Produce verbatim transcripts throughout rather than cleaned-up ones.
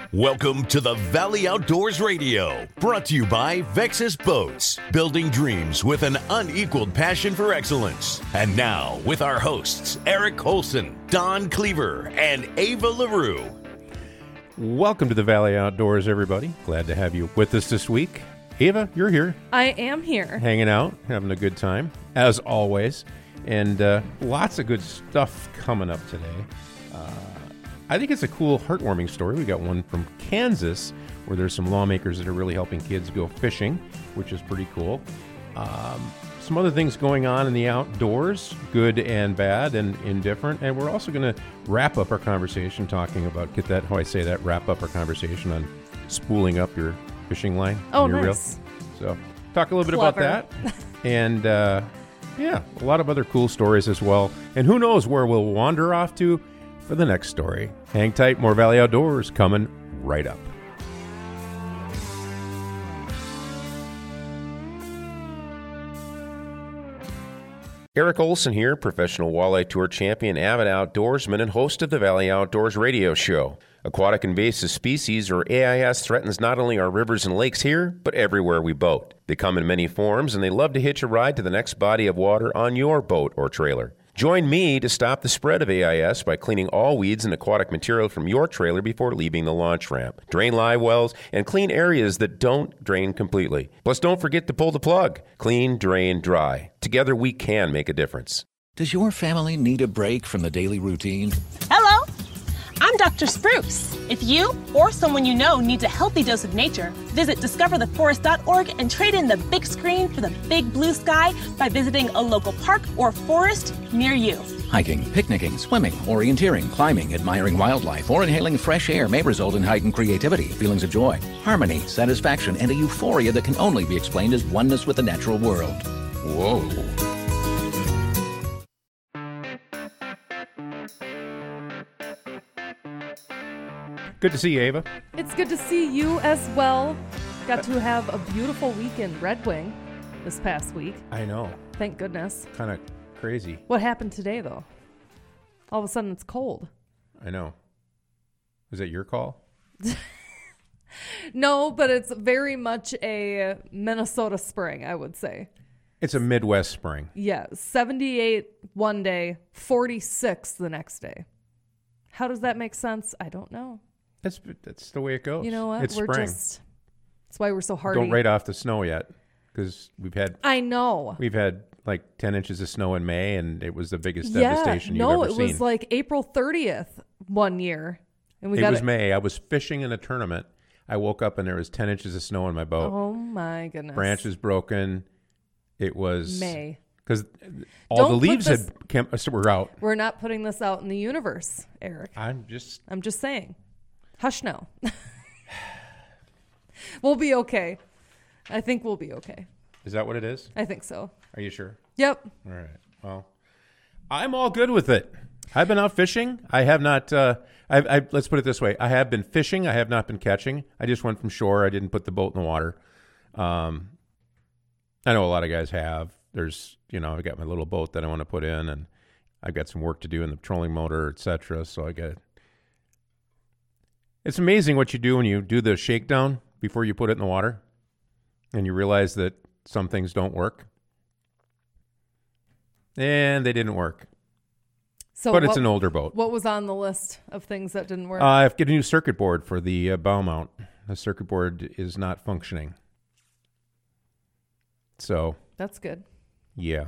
Welcome to the Valley Outdoors Radio, brought to you by Vexus Boats, building dreams with an unequaled passion for excellence. And now, with our hosts, Eric Holson, Don Cleaver, and Ava LaRue. Welcome to the Valley Outdoors, everybody. Glad to have you with us this week. Ava, you're here. I am here. Hanging out, having a good time, as always. And uh, lots of good stuff coming up today. Uh, I think it's a cool, heartwarming story. We got one from Kansas, where there's some lawmakers that are really helping kids go fishing, which is pretty cool. Um, some other things going on in the outdoors, good and bad and indifferent. And we're also going to wrap up our conversation talking about, get that, how I say that, wrap up our conversation on spooling up your fishing line. Oh, your nice. Reel. So talk a little bit Clever. about that. And uh, yeah, a lot of other cool stories as well. And who knows where we'll wander off to for the next story. Hang tight, more Valley Outdoors coming right up. Eric Olson here, professional walleye tour champion, avid outdoorsman, and host of the Valley Outdoors Radio Show. Aquatic invasive species, or A I S, threatens not only our rivers and lakes here, but everywhere we boat. They come in many forms, and they love to hitch a ride to the next body of water on your boat or trailer. Join me to stop the spread of A I S by cleaning all weeds and aquatic material from your trailer before leaving the launch ramp. Drain live wells and clean areas that don't drain completely. Plus, don't forget to pull the plug. Clean, drain, dry. Together, we can make a difference. Does your family need a break from the daily routine? Hello, I'm Doctor Spruce. If you or someone you know needs a healthy dose of nature, visit discover the forest dot org and trade in the big screen for the big blue sky by visiting a local park or forest near you. Hiking, picnicking, swimming, orienteering, climbing, admiring wildlife, or inhaling fresh air may result in heightened creativity, feelings of joy, harmony, satisfaction, and a euphoria that can only be explained as oneness with the natural world. Whoa. Good to see you, Ava. It's good to see you as well. Got to have a beautiful week in Red Wing this past week. I know. Thank goodness. Kind of crazy. What happened today, though? All of a sudden, it's cold. I know. Is that your call? No, but it's very much a Minnesota spring, I would say. It's a Midwest spring. Yeah, seventy-eight one day, forty-six the next day. How does that make sense? I don't know. That's that's the way it goes. You know what? It's we're spring. just. That's why we're so hardy. Don't write off the snow yet, because we've had. I know. We've had like ten inches of snow in May, and it was the biggest yeah, devastation you've no, ever seen. it was like April thirtieth one year, and we it got was it. May. I was fishing in a tournament. I woke up and there was ten inches of snow in my boat. Oh my goodness! Branches broken. It was May. Because all Don't the leaves put this- had came, so were out. We're not putting this out in the universe, Eric. I'm just. I'm just saying. Hush now. We'll be okay. I think we'll be okay. Is that what it is? I think so. Are you sure? Yep. All right. Well, I'm all good with it. I've been out fishing. I have not. Uh, I've, I, let's put it this way. I have been fishing. I have not been catching. I just went from shore. I didn't put the boat in the water. Um, I know a lot of guys have. There's, you know, I got my little boat that I want to put in, and I've got some work to do in the trolling motor, et cetera. So I got. It's amazing what you do when you do the shakedown before you put it in the water, and you realize that some things don't work. And they didn't work. So but what, it's an older boat. What was on the list of things that didn't work? Uh, I have to get a new circuit board for the uh, bow mount. The circuit board is not functioning. So. That's good. Yeah.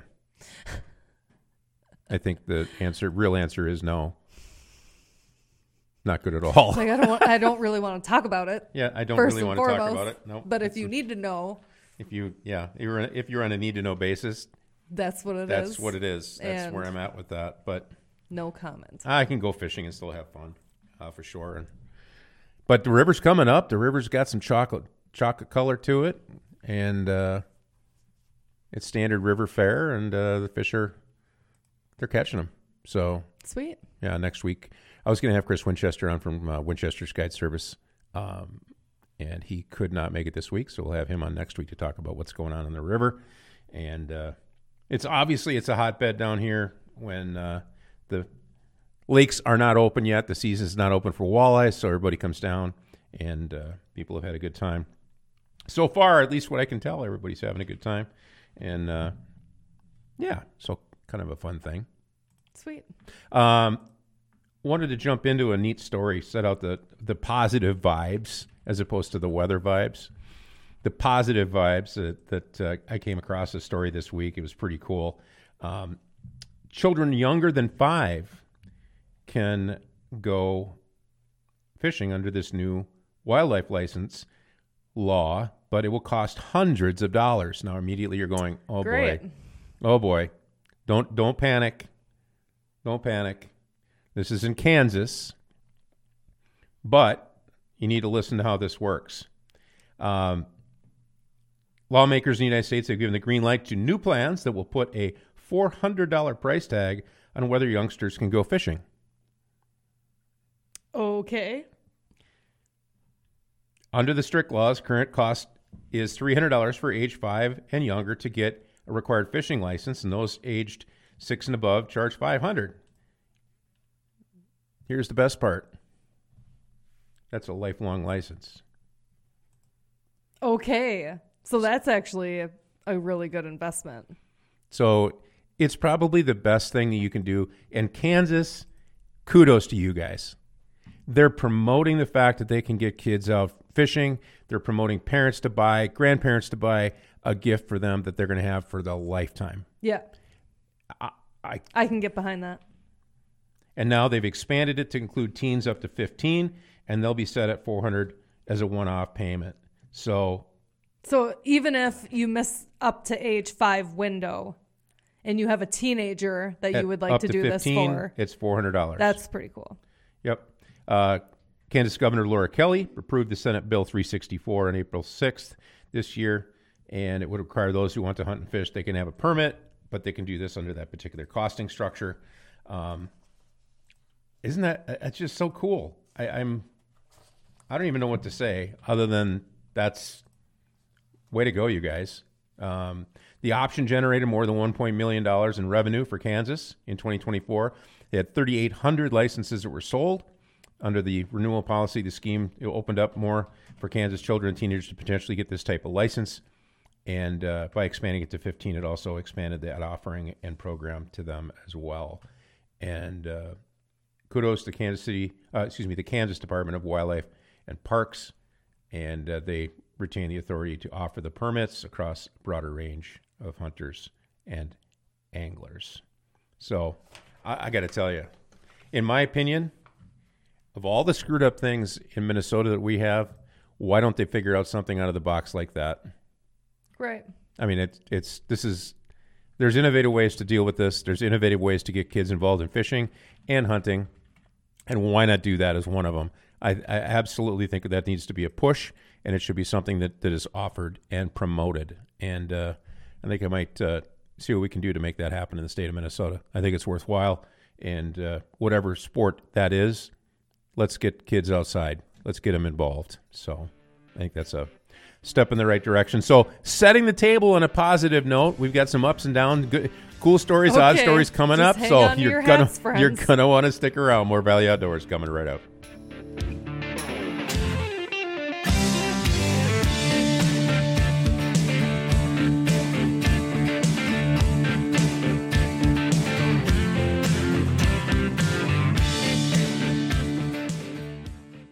I think the answer, real answer is no. Not good at all. Like I don't want, I don't really want to talk about it. Yeah, I don't first really and want to talk foremost, about it. No. But if you need to know, If you, yeah, you're in, if you're on a need to know basis, that's what it that's is. what it is. That's And where I'm at with that. But no comment. I can go fishing and still have fun, uh, for sure. And, but the river's coming up. The river's got some chocolate chocolate color to it, and uh, it's standard river fare, and uh, the fish are they're catching them. So Sweet. yeah, next week I was going to have Chris Winchester on from uh, Winchester's Guide Service, um, and he could not make it this week, so we'll have him on next week to talk about what's going on in the river. And uh, it's obviously it's a hotbed down here when uh, the lakes are not open yet. The season's not open for walleye, so everybody comes down and uh, people have had a good time. So far, at least what I can tell, everybody's having a good time. And, uh, yeah, so kind of a fun thing. Sweet. Um, wanted to jump into a neat story, set out the, the positive vibes as opposed to the weather vibes. The positive vibes that, that uh, I came across a story this week. It was pretty cool. Um, children younger than five can go fishing under this new wildlife license law, but it will cost hundreds of dollars. Now, immediately you're going, oh, Great. boy. Oh, boy. Don't don't panic. Don't panic. This is in Kansas, but you need to listen to how this works. Um, lawmakers in the United States have given the green light to new plans that will put a four hundred dollars price tag on whether youngsters can go fishing. Okay. Under the strict laws, current cost is three hundred dollars for age five and younger to get a required fishing license, and those aged six and above charge five hundred dollars. Here's the best part. That's a lifelong license. Okay. So that's actually a, a really good investment. So it's probably the best thing that you can do. And Kansas, kudos to you guys. They're promoting the fact that they can get kids out fishing. They're promoting parents to buy, grandparents to buy a gift for them that they're going to have for the lifetime. Yeah. I, I, I can get behind that. And now they've expanded it to include teens up to fifteen, and they'll be set at four hundred dollars as a one-off payment. So, so even if you miss up to age five window and you have a teenager that you would like to, to do fifteen, this for, it's four hundred dollars. That's pretty cool. Yep. Uh, Kansas Governor Laura Kelly approved the Senate Bill three sixty-four on April sixth this year, and it would require those who want to hunt and fish, they can have a permit, but they can do this under that particular costing structure. Um, isn't that, that's just so cool. I, I'm, I don't even know what to say other than that's way to go, you guys. Um, the option generated more than one point million dollars in revenue for Kansas in twenty twenty-four. They had thirty-eight hundred licenses that were sold. Under the renewal policy, the scheme it opened up more for Kansas children and teenagers to potentially get this type of license. And uh, by expanding it to fifteen, it also expanded that offering and program to them as well. And uh, kudos to Kansas City, uh, excuse me, the Kansas Department of Wildlife and Parks. And uh, they retain the authority to offer the permits across a broader range of hunters and anglers. So I, I got to tell you, in my opinion, of all the screwed up things in Minnesota that we have, why don't they figure out something out of the box like that? Right. I mean, it's, it's, this is, there's innovative ways to deal with this. There's innovative ways to get kids involved in fishing and hunting. And why not do that as one of them? I, I absolutely think that needs to be a push, and it should be something that, that is offered and promoted. And uh, I think I might uh, see what we can do to make that happen in the state of Minnesota. I think it's worthwhile. And uh, whatever sport that is, let's get kids outside. Let's get them involved. So I think that's a step in the right direction. So setting the table on a positive note, we've got some ups and downs, good, cool stories, okay. odd stories coming Just up. hang so on to you're your gonna hats, friends. you're gonna want to stick around. More Valley Outdoors coming right up.